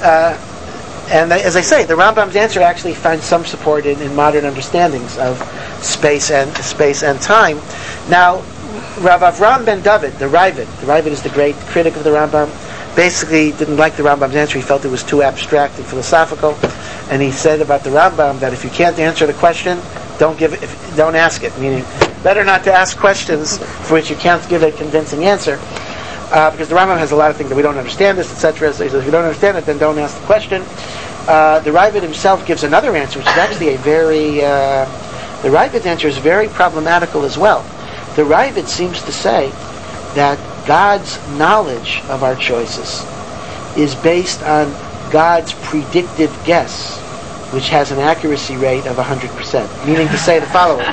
And as I say, the Rambam's answer actually finds some support in modern understandings of space and time. Now, Rav Avram ben David, the Ravid is the great critic of the Rambam, basically didn't like the Rambam's answer. He felt it was too abstract and philosophical, and he said about the Rambam that if you can't answer the question, don't ask it. Meaning, better not to ask questions for which you can't give a convincing answer, because the Rambam has a lot of things that we don't understand this, etc. So he says, if you don't understand it, then don't ask the question. The Ravid himself gives another answer, which is actually the Ravid's answer is very problematical as well. The Ravid seems to say that God's knowledge of our choices is based on God's predictive guess, which has an accuracy rate of 100%. Meaning to say the following.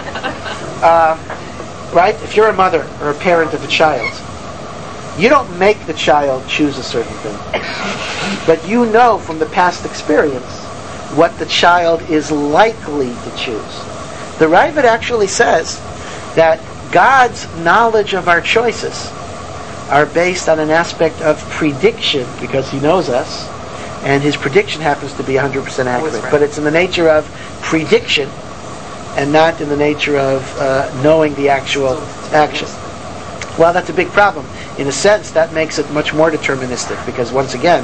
Right? If you're a mother or a parent of a child, you don't make the child choose a certain thing. But you know from the past experience what the child is likely to choose. The Ravid actually says that God's knowledge of our choices are based on an aspect of prediction, because He knows us, and His prediction happens to be 100% accurate. But it's in the nature of prediction and not in the nature of knowing the actual action. Well, that's a big problem. In a sense, that makes it much more deterministic, because once again,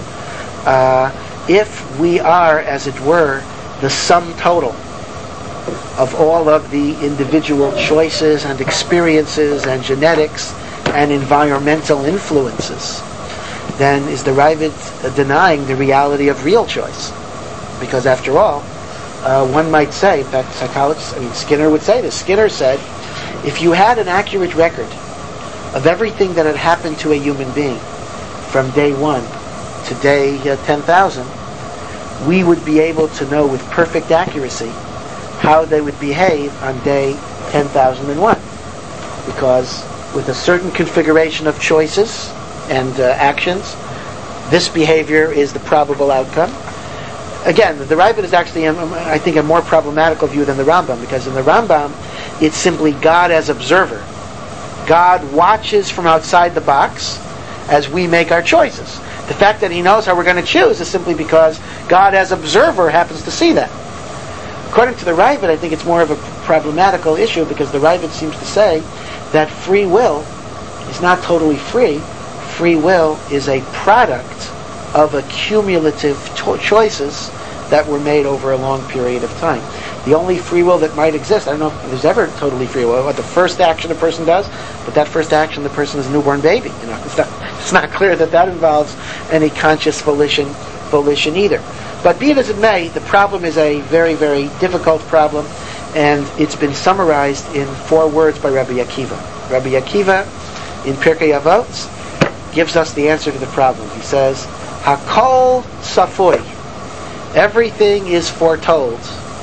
if we are, as it were, the sum total of all of the individual choices and experiences and genetics and environmental influences, then is the Ravid denying the reality of real choice? Because after all, one might say, in fact, psychologists, Skinner would say this. Skinner said, if you had an accurate record of everything that had happened to a human being from day 1 to day 10,000, we would be able to know with perfect accuracy how they would behave on day 10,001. Because with a certain configuration of choices and actions, this behavior is the probable outcome. Again, the Ravid is actually, I think, a more problematical view than the Rambam, because in the Rambam, it's simply God as observer. God watches from outside the box as we make our choices. The fact that He knows how we're going to choose is simply because God as observer happens to see that. According to the Ravid, I think it's more of a problematical issue, because the Ravid seems to say that free will is not totally free. Free will is a product of accumulative choices that were made over a long period of time. The only free will that might exist, I don't know if there's ever totally free will, what the first action a person does, but that first action the person is a newborn baby. It's not clear that involves any conscious volition either. But be it as it may, the problem is a very, very difficult problem, and it's been summarized in 4 words by Rabbi Akiva. Rabbi Akiva, in Pirkei Avot, gives us the answer to the problem. He says, Hakol Safoy, everything is foretold.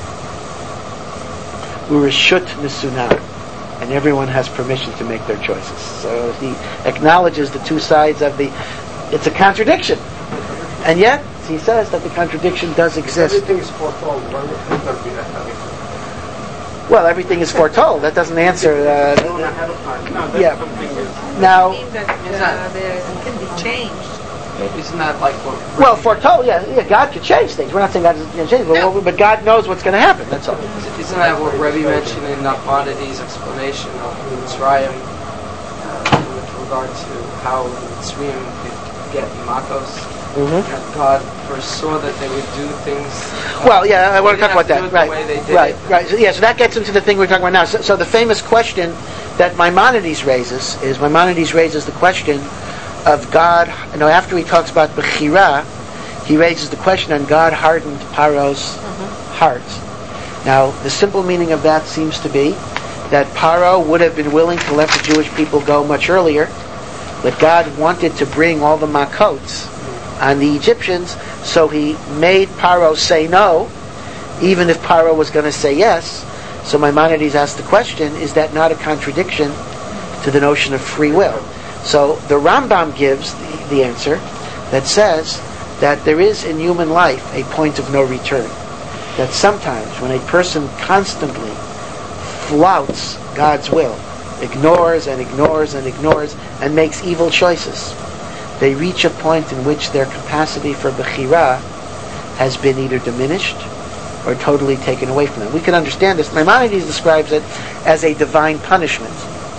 Ureshut Misunar, and everyone has permission to make their choices. So he acknowledges the 2 sides of it's a contradiction. And yet, he says that the contradiction does exist. Everything is foretold. Why would there be that? Well, everything is foretold. That doesn't answer. Ahead of time. No, that's Yeah. something is. Now, It means that there can be changed. Isn't that like what? well, foretold. Yeah, God could change things. We're not saying God doesn't change, but God knows what's going to happen. That's all. Isn't that what Rebbe mentioned in Nachmanides' explanation of Mitzrayim with regard to how the Mitzrayim could get Makos? That God foresaw that they would do things. Well, yeah, I want to talk about that. The Right, way they did right, it. right. So, yeah, so that gets into the thing we're talking about now. So the famous question that Maimonides raises is the question of God. You know, after he talks about Bechira, he raises the question on God hardened Paro's heart. Now, the simple meaning of that seems to be that Paro would have been willing to let the Jewish people go much earlier, but God wanted to bring all the Makots on the Egyptians, so he made Paro say no, even if Paro was going to say yes. So Maimonides asked the question, is that not a contradiction to the notion of free will? So the Rambam gives the answer that says that there is in human life a point of no return. That sometimes when a person constantly flouts God's will, ignores and ignores and ignores, and makes evil choices, they reach a point in which their capacity for Bechira has been either diminished or totally taken away from them. We can understand this. Maimonides describes it as a divine punishment.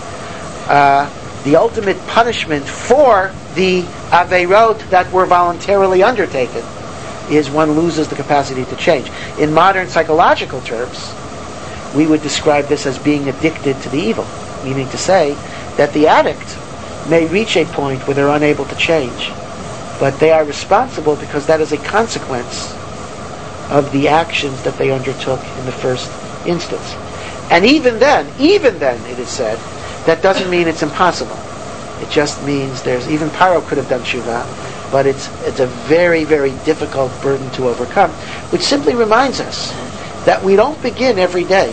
The ultimate punishment for the Aveirot that were voluntarily undertaken is one loses the capacity to change. In modern psychological terms, we would describe this as being addicted to the evil, meaning to say that the addict may reach a point where they're unable to change, but they are responsible because that is a consequence of the actions that they undertook in the first instance. And even then, it is said, that doesn't mean it's impossible. It just means even Paro could have done tshuva, but it's a very, very difficult burden to overcome, which simply reminds us that we don't begin every day,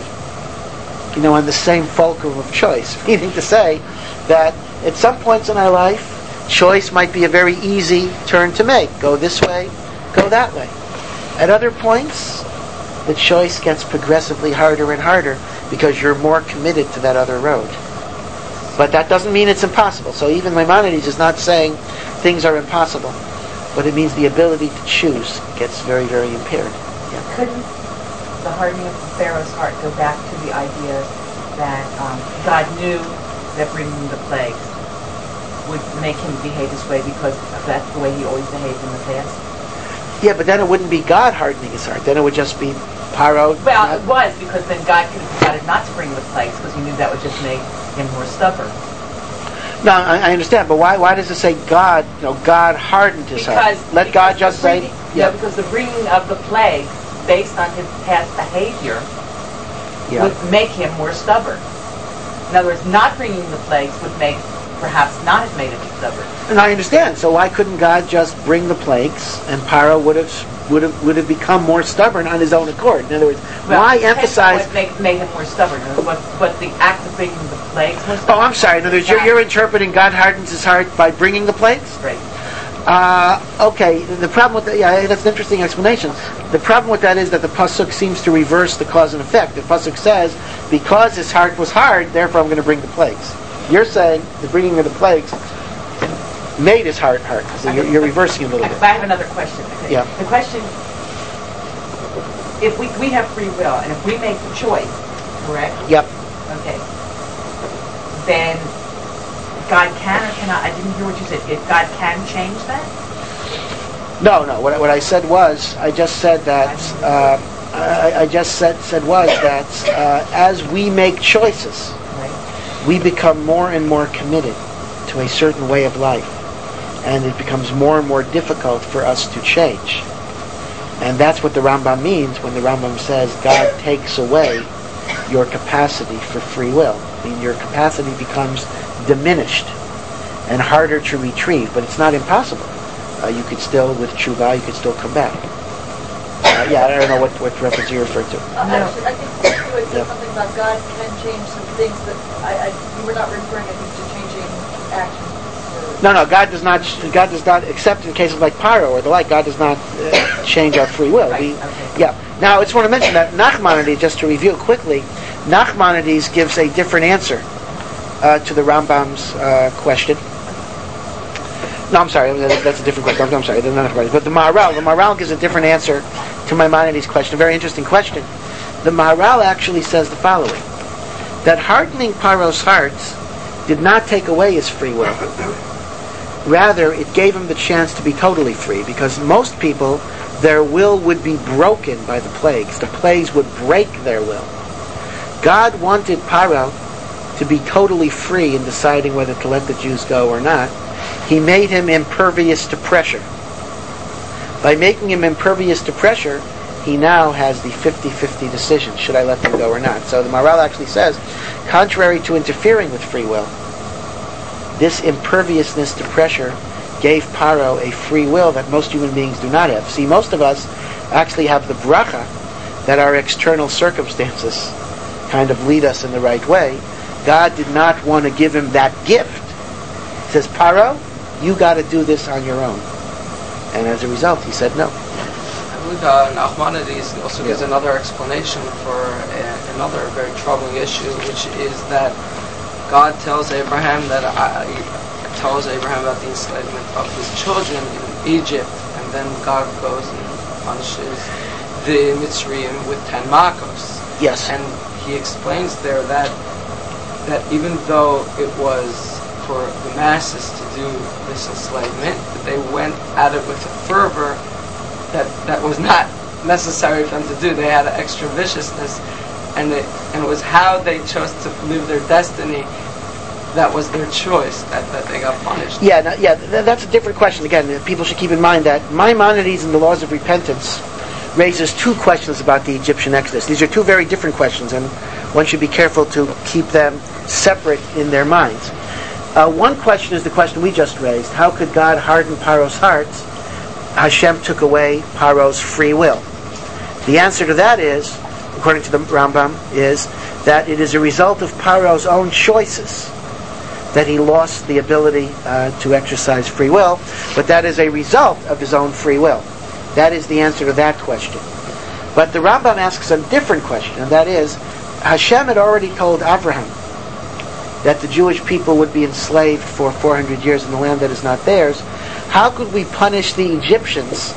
on the same fulcrum of choice, meaning to say that at some points in our life, choice might be a very easy turn to make. Go this way, go that way. At other points, the choice gets progressively harder and harder because you're more committed to that other road. But that doesn't mean it's impossible. So even Maimonides is not saying things are impossible, but it means the ability to choose gets very, very impaired. Yeah. Couldn't the hardening of Pharaoh's heart go back to the idea that God knew that bringing the plagues would make him behave this way because that's the way he always behaved in the past? Yeah, but then it wouldn't be God hardening his heart. Then it would just be Paro. Well, it was, because then God could have decided not to bring the plagues because he knew that would just make him more stubborn. No, I understand, but why does it say God? God hardened his heart. Let God just say. Yeah, because the bringing of the plagues, based on his past behavior, would make him more stubborn. In other words, not bringing the plagues would perhaps not have made him stubborn. And I understand. So why couldn't God just bring the plagues, and Paro would have become more stubborn on his own accord? In other words, why emphasize? What made him more stubborn? What the act of bringing the plagues was? Oh, I'm sorry. In other words, you're interpreting God hardens his heart by bringing the plagues? Right. Okay. The problem with that, that's an interesting explanation. The problem with that is that the pasuk seems to reverse the cause and effect. The pasuk says, because his heart was hard, therefore I'm going to bring the plagues. You're saying the bringing of the plagues made his heart hard. So you're reversing a little bit. But I have another question. Okay. Yeah. The question: if we have free will, and if we make the choice, correct? Yep. Okay. Then God can or cannot? I didn't hear what you said. If God can change that? No. What I said was, I just said that. As we make choices, we become more and more committed to a certain way of life, and it becomes more and more difficult for us to change. And that's what the Rambam means when the Rambam says God takes away your capacity for free will. I mean, your capacity becomes diminished and harder to retrieve, but it's not impossible. You could still, with tshuva, you could still come back. I don't know what reference you referred to. Actually, I think you had said something about God can change some things that you were not referring, I think, to changing actions. No, God does not, except in cases like Paro or the like, God does not change our free will. Now, I just want to mention that Nachmanides, just to review quickly, Nachmanides gives a different answer to the Rambam's question. No, I'm sorry, that's a different question. I'm sorry, but the Maharal gives a different answer to Maimonides' question, a very interesting question. The Maharal actually says the following, that hardening Paro's hearts did not take away his free will. Rather, it gave him the chance to be totally free, because most people, their will would be broken by the plagues. The plagues would break their will. God wanted Paro to be totally free in deciding whether to let the Jews go or not. He made him impervious to pressure. By making him impervious to pressure, he now has the 50-50 decision, should I let them go or not. So the Maharal actually says, contrary to interfering with free will, this imperviousness to pressure gave Paro a free will that most human beings do not have. See, most of us actually have the bracha that our external circumstances kind of lead us in the right way. God did not want to give him that gift. He says, Paro, you got to do this on your own. And as a result, he said no. I believe Nachmanides also gives another explanation for another very troubling issue, which is that God tells Abraham about the enslavement of his children in Egypt, and then God goes and punishes the Mitzrayim with 10 makos. Yes. And he explains there that even though it was for the masses to do this enslavement, they went at it with a fervor that was not necessary for them to do. They had an extra viciousness, and it was how they chose to live their destiny that was their choice that they got punished. That's a different question. Again, people should keep in mind that Maimonides and the laws of repentance raises two questions about the Egyptian Exodus. These are two very different questions, and one should be careful to keep them separate in their minds. One question is the question we just raised. How could God harden Paro's hearts? Hashem took away Paro's free will. The answer to that is, according to the Rambam, is that it is a result of Paro's own choices that he lost the ability to exercise free will, but that is a result of his own free will. That is the answer to that question. But the Rambam asks a different question, and that is, Hashem had already told Abraham that the Jewish people would be enslaved for 400 years in the land that is not theirs. How could we punish the Egyptians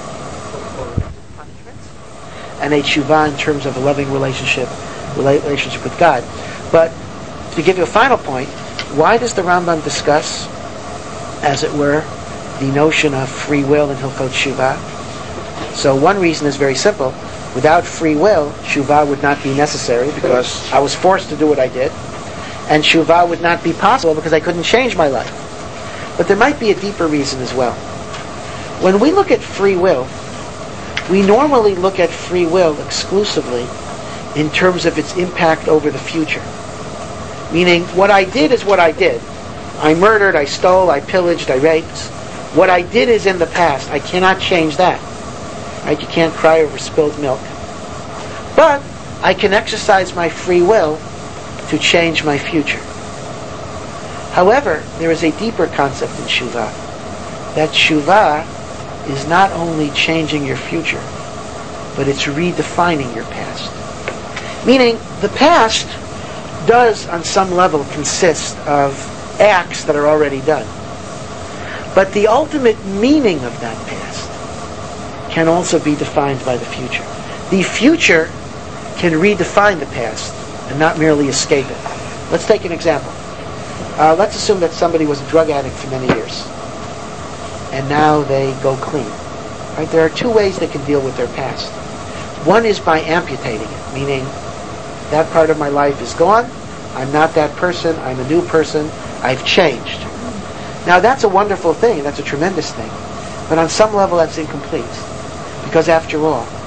and a tshuva in terms of a loving relationship with God? But to give you a final point, why does the Rambam discuss, as it were, the notion of free will in Hilchot Tshuva? So one reason is very simple. Without free will, tshuva would not be necessary because I was forced to do what I did, and tshuva would not be possible because I couldn't change my life. But there might be a deeper reason as well. When we look at free will, we normally look at free will exclusively in terms of its impact over the future. Meaning, what I did is what I did. I murdered, I stole, I pillaged, I raped. What I did is in the past. I cannot change that. Right? You can't cry over spilled milk. But I can exercise my free will to change my future. However, there is a deeper concept in tshuva. That tshuva is not only changing your future, but it's redefining your past. Meaning, the past does, on some level, consist of acts that are already done. But the ultimate meaning of that past can also be defined by the future. The future can redefine the past and not merely escape it. Let's take an example. Let's assume that somebody was a drug addict for many years, and now they go clean. Right? There are two ways they can deal with their past. One is by amputating it, meaning that part of my life is gone, I'm not that person, I'm a new person, I've changed. Now that's a wonderful thing, that's a tremendous thing, but on some level that's incomplete. Because after all,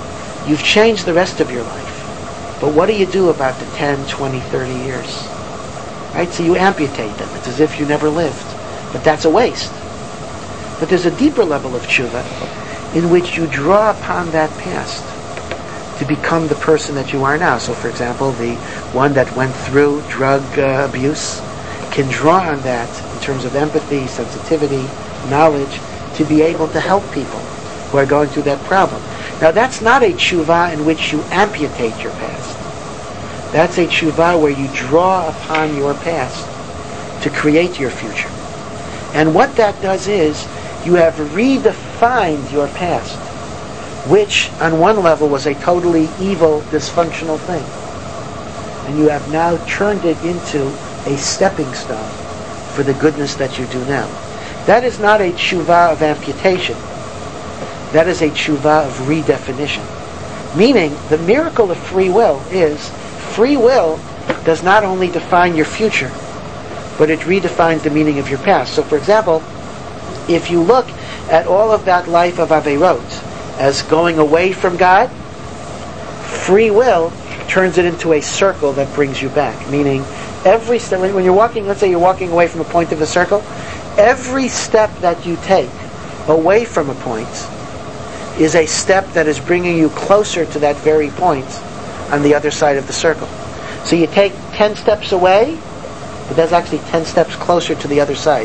You've changed the rest of your life. But what do you do about the 10, 20, 30 years? Right? So you amputate them. It's as if you never lived. But that's a waste. But there's a deeper level of tshuva in which you draw upon that past to become the person that you are now. So, for example, the one that went through drug abuse can draw on that in terms of empathy, sensitivity, knowledge, to be able to help people who are going through that problem. Now, that's not a tshuva in which you amputate your past. That's a tshuva where you draw upon your past to create your future. And what that does is, you have redefined your past, which on one level was a totally evil, dysfunctional thing. And you have now turned it into a stepping stone for the goodness that you do now. That is not a tshuva of amputation. That is a tshuva of redefinition. Meaning, the miracle of free will is, free will does not only define your future, but it redefines the meaning of your past. So, for example, if you look at all of that life of Aveirot as going away from God, free will turns it into a circle that brings you back. Meaning, every step, when you're walking, let's say you're walking away from a point of the circle, every step that you take away from a point is a step that is bringing you closer to that very point on the other side of the circle. So you take 10 steps away, but that's actually 10 steps closer to the other side.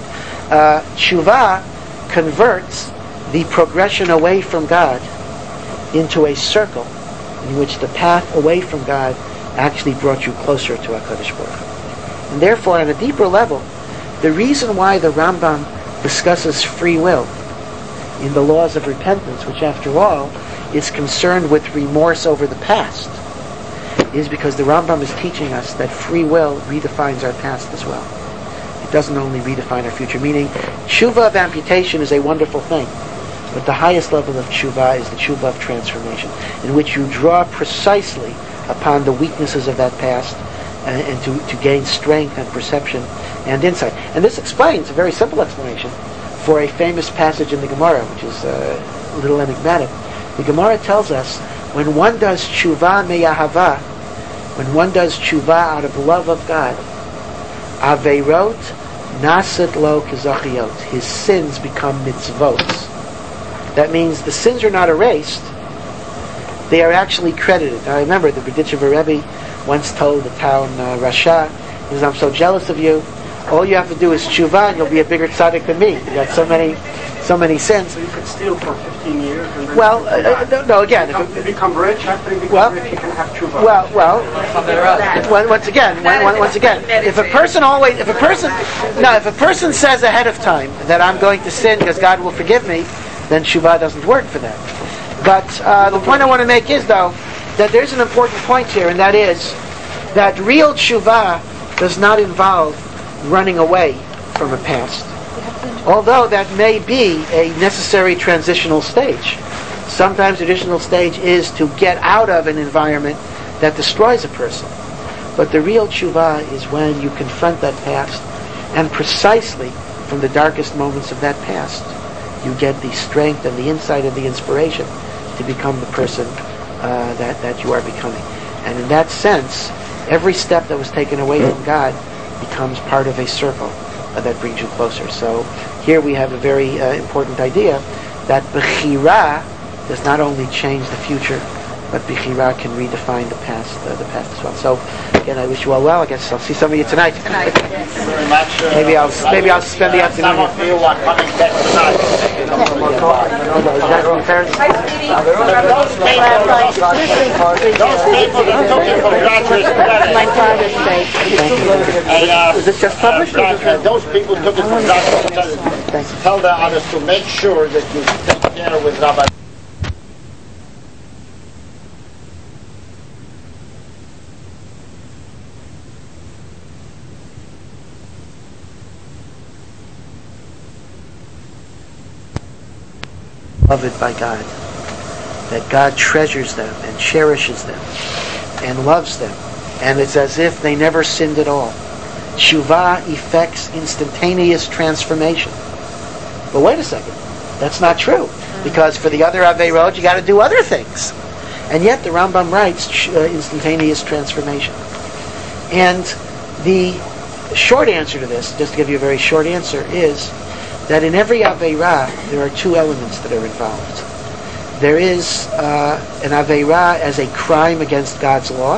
Tshuva converts the progression away from God into a circle in which the path away from God actually brought you closer to HaKadosh Baruch Hu. And therefore, on a deeper level, the reason why the Rambam discusses free will in the laws of repentance, which after all is concerned with remorse over the past, is because the Rambam is teaching us that free will redefines our past as well. It doesn't only redefine our future, meaning tshuva of amputation is a wonderful thing, but the highest level of tshuva is the tshuva of transformation, in which you draw precisely upon the weaknesses of that past and to gain strength and perception and insight. And this explains, a very simple explanation, for a famous passage in the Gemara, which is a little enigmatic. The Gemara tells us, when one does tshuva meyahava, when one does tshuva out of love of God, aveirot naset lo kezachiot, his sins become mitzvot. That means the sins are not erased, they are actually credited. Now remember, the Berditchever Rebbe once told the town Rasha, he says, I'm so jealous of you, all you have to do is tshuva and you'll be a bigger tzaddik than me. You got so many sins. So you could steal for 15 years and then... Well, no, again... You become rich, after you become rich, you can have tshuva. Once again, if a person says ahead of time that I'm going to sin because God will forgive me, then tshuva doesn't work for that. But the point I want to make is, though, that there's an important point here, and that is that real tshuva does not involve running away from a past. Although that may be a necessary transitional stage. Sometimes the transitional stage is to get out of an environment that destroys a person. But the real tshuva is when you confront that past, and precisely from the darkest moments of that past, you get the strength and the insight and the inspiration to become the person that you are becoming. And in that sense, every step that was taken away from God becomes part of a circle that brings you closer. So here we have a very important idea that Bechira does not only change the future, but Bechira can redefine the past as well. So again, I wish you all well. I guess I'll see some of you tonight. Thank you very much. Maybe I'll spend the afternoon here. Some of you are coming back tonight. Those people who took it for graduate credit. My father's sake. Is this just published? Those people took it for graduate credit. Tell the others to make sure that you take care with Rabbi. Beloved by God, that God treasures them and cherishes them and loves them, and it's as if they never sinned at all. Tshuva effects instantaneous transformation. But wait a second, that's not true, because for the other Aveirot you got to do other things. And yet the Rambam writes instantaneous transformation. And the short answer to this, just to give you a very short answer, is that in every Aveirah there are two elements that are involved. There is an Aveirah as a crime against God's law,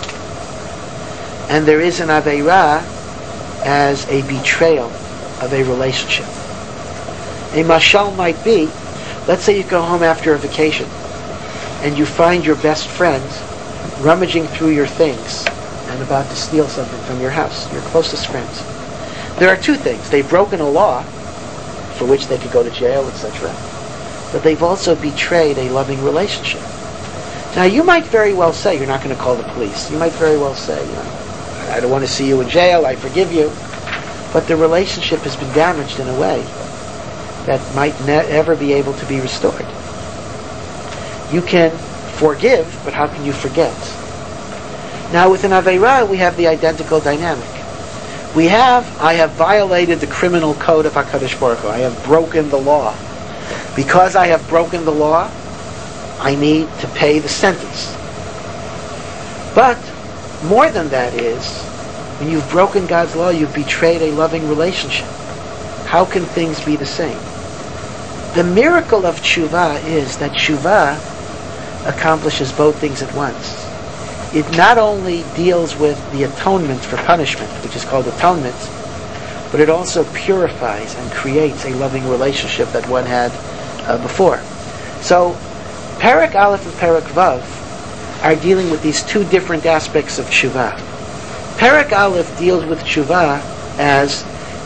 and there is an Aveirah as a betrayal of a relationship. A mashal might be, let's say you go home after a vacation and you find your best friend rummaging through your things and about to steal something from your house, your closest friends. There are two things. They've broken a law for which they could go to jail, etc. But they've also betrayed a loving relationship. Now you might very well say, you're not going to call the police. You might very well say, I don't want to see you in jail, I forgive you. But the relationship has been damaged in a way that might never be able to be restored. You can forgive, but how can you forget? Now with an Aveirah, we have the identical dynamic. I have violated the criminal code of HaKadosh Baruch Hu. I have broken the law. Because I have broken the law, I need to pay the sentence. But more than that is, when you've broken God's law, you've betrayed a loving relationship. How can things be the same? The miracle of tshuva is that tshuva accomplishes both things at once. It not only deals with the atonement for punishment, which is called atonement, but it also purifies and creates a loving relationship that one had before. So, Perek Aleph and Perek Vav are dealing with these two different aspects of tshuva. Perek Aleph deals with tshuva as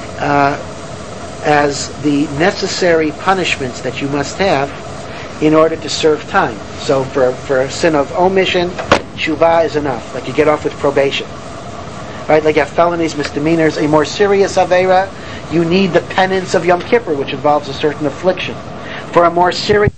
the necessary punishments that you must have in order to serve time. So for a sin of omission, tshuva is enough. Like you get off with probation. Right? Like you have felonies, misdemeanors. A more serious aveira, you need the penance of Yom Kippur, which involves a certain affliction. For a more serious